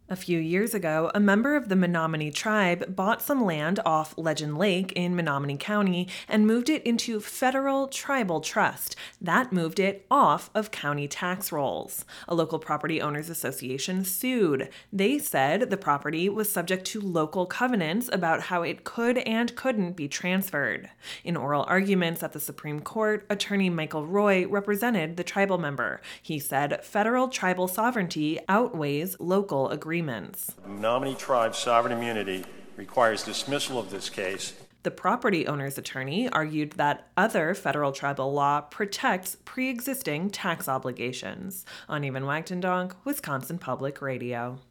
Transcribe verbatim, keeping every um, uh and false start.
A few years ago, a member of the Menominee tribe bought some land off Legend Lake in Menominee County and moved it into federal tribal trust. That moved it off of county tax rolls. A local property owners association sued. They said the property was subject to local covenants about how it could and couldn't be transferred. In oral arguments at the Supreme Court, attorney Michael Roy represented the tribal member. He said federal tribal sovereignty outweighs local agreements. The Menominee Tribe's sovereign immunity requires dismissal of this case. The property owner's attorney argued that other federal tribal law protects pre-existing tax obligations. On Even Wagtendonk, Wisconsin Public Radio.